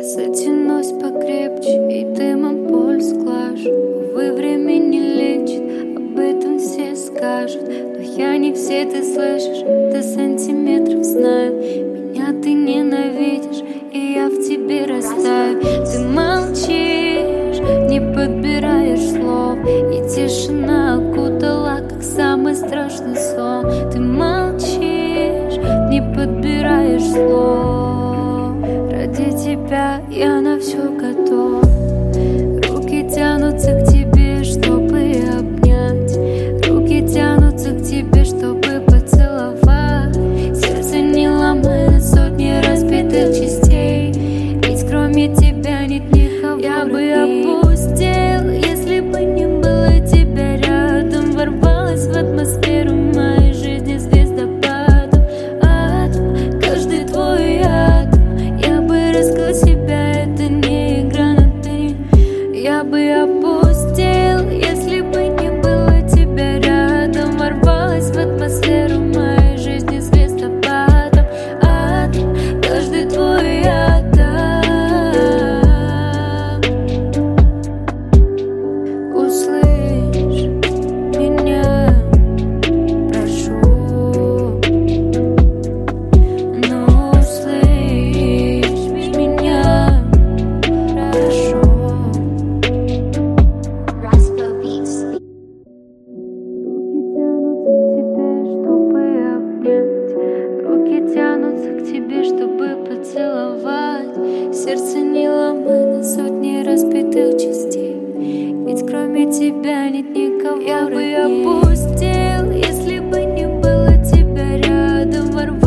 Затянусь покрепче и дымом пульс глажу. Увы, время не лечит, об этом все скажут. Но я не все, ты слышишь, до сантиметров знаю. Меня ты ненавидишь, и я в тебе растаю. Ты молчишь, не подбираешь слов, и тишина окутала, как самый страшный сон. Ты молчишь, не подбираешь слов. Ради тебя я на все готов. Руки тянутся к тебе, чтобы обнять. Руки тянутся к тебе, чтобы поцеловать. Сердце не ломай на сотни разбитых частей. Ведь кроме тебя нет никого. Я бы опустил, если бы не было тебя рядом. Ворвалась в атмосферу моей жизни звездопадом. Атом, каждый твой атом. Я бы раскрыл себя, это не игра на ты. Я бы опустил, если бы не было тебя рядом. Ворвалась в атмосферу моей жизни звездопадом. Атом, каждый твой атом. Услышь меня, прошу. Ну услышь меня, прошу. Руки тянутся к тебе, чтобы поцеловать. Сердце не ломай на сотни разбитых частей. Ведь кроме тебя нет никого. Я бы опустил, если бы не было тебя рядом.